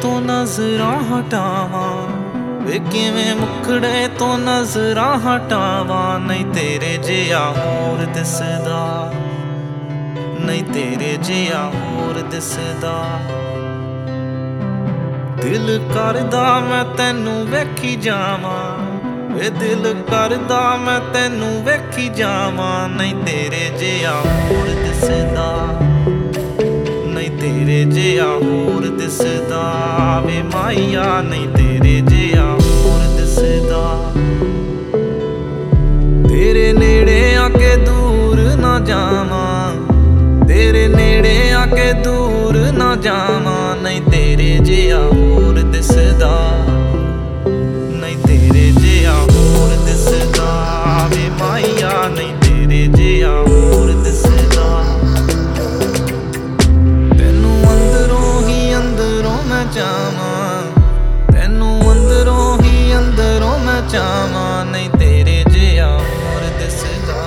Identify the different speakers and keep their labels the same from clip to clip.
Speaker 1: ਤੋਂ ਨਜ਼ਰਾਂ ਹਟਾਵਾਂ ਵੇ ਕਿਵੇਂ ਮੁਖੜੇ ਤੋਂ ਨਜ਼ਰਾਂ ਹਟਾਵਾਂ। ਨਹੀਂ ਤੇਰੇ ਜਿਹਾ ਹੋਰ ਦਿਸਦਾ, ਨਹੀਂ ਤੇਰੇ ਜਿਹਾ ਹੋਰ ਦਿਸਦਾ। ਦਿਲ ਕਰਦਾ ਮੈਂ ਤੈਨੂੰ ਵੇਖੀ ਜਾਵਾਂ ਵੇ ਦਿਲ ਕਰਦਾ ਮੈਂ ਤੈਨੂੰ ਵੇਖੀ ਜਾਵਾਂ। ਨਹੀਂ ਤੇਰੇ ਜਿਹਾ ਹੋਰ ਦਿਸਦਾ, ਨਹੀਂ ਤੇਰੇ ਜਿਹਾ ਹੋਰ ਦਿਸਦਾ ਵੇ ਮਾਈਆ। ਨਹੀਂ ਤੇਰੇ ਜਿਹਾ ਹੋਰ ਦਿਸਦਾ। ਤੇਰੇ ਨੇੜੇ ਆ ਕੇ ਦੂਰ ਨਾ ਜਾਵਾਂ, ਤੇਰੇ ਨੇੜੇ ਆ ਕੇ ਦੂਰ ਨਾ ਜਾਵਾਂ। ਨਹੀਂ ਤੇਰੇ ਜਿਹਾ ਹੋਰ ਦਿਸਦਾ, ਨਹੀਂ ਤੇਰੇ ਜਿਹਾ ਹੋਰ ਦਿਸਦਾ ਵੇ ਮਾਈਆ। ਨਹੀਂ ਤੇਰੇ ਜਿਹਾ ਹੋਰ ਦਿਸਦਾ। ਤੈਨੂੰ ਅੰਦਰੋਂ ਹੀ ਅੰਦਰੋਂ ਮੈਂ ਚਾਹਵਾਂ, ਤੈਨੂੰ ਅੰਦਰੋਂ ਹੀ ਅੰਦਰੋਂ ਮੈਂ ਚਾਹਵਾਂ। ਨਹੀਂ ਤੇਰੇ ਜਿਹਾ ਹੋਰ ਦਿਸਦਾ।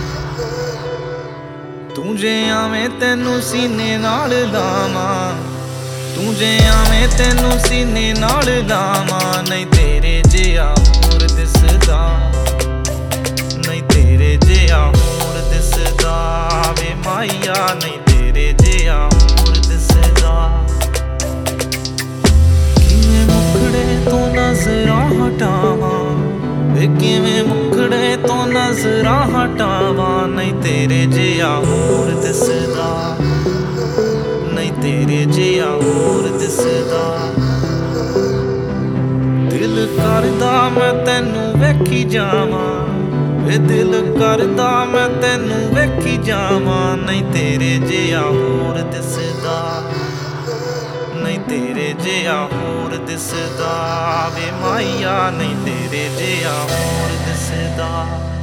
Speaker 1: ਤੂੰ ਜੇ ਆਵੇਂ ਤੈਨੂੰ ਸੀਨੇ ਨਾਲ ਲਾਵਾਂ, ਤੂੰ ਜੇ ਆਵੇਂ ਤੈਨੂੰ ਸੀਨੇ ਨਾਲ ਲਾਵਾਂ। ਨਹੀਂ ਤੇਰੇ ਜਿਹਾ ਹੋਰ ਦਿਸਦਾ, ਨਹੀਂ ਤੇਰੇ ਜਿਹਾ ਹੋਰ ਦਿਸਦਾ ਵੇ ਮਾਈਆ। ਨਹੀਂ ਤੇਰੇ ਜਿਹਾ ਹੋਰ ਦਿਸਦਾ। ਕਿਵੇਂ ਮੁਖੜੇ ਤੋਂ ਨਜ਼ਰਾਂ ਹਟਾਵਾਂ ਵੇ ਕਿਵੇਂ ਮੁਖੜੇ ਤੋਂ ਨਜ਼ਰਾਂ ਹਟਾਵਾਂ। ਨਹੀਂ ਤੇਰੇ ਜਿਹਾ ਹੋਰ ਦਿਸਦਾ, ਨਹੀਂ ਤੇਰੇ ਜਿਹਾ ਹੋਰ ਦਿਸਦਾ। ਦਿਲ ਕਰਦਾ ਮੈਂ ਤੈਨੂੰ ਵੇਖੀ ਜਾਵਾਂ ਵੇ ਦਿਲ ਕਰਦਾ ਮੈਂ ਤੈਨੂੰ ਵੇਖੀ ਜਾਵਾਂ। ਨਹੀਂ ਤੇਰੇ ਜਿਹਾ ਹੋਰ ਦਿਸਦਾ, ਨਹੀਂ ਤੇਰੇ ਜਿਹਾ ਹੋਰ ਦਿਸਦਾ ਵੇ ਮਾਈਆ। ਨਹੀਂ ਤੇਰੇ ਜਿਹਾ ਹੋਰ ਦਿਸਦਾ।